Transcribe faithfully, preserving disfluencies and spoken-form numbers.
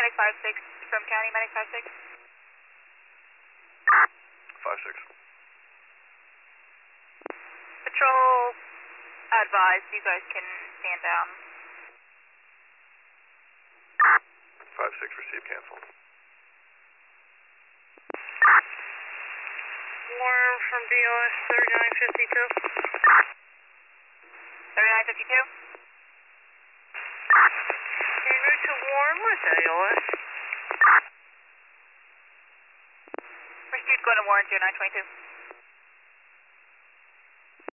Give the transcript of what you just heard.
Medic five six from County, Medic five six. five six. Patrol advised, you guys can stand down. five six, receive, cancel. Warm from D O S thirty-nine fifty-two. thirty-nine fifty-two? En route to Warren, where's A O S? Pursuit going to Warren, zero nine twenty-two.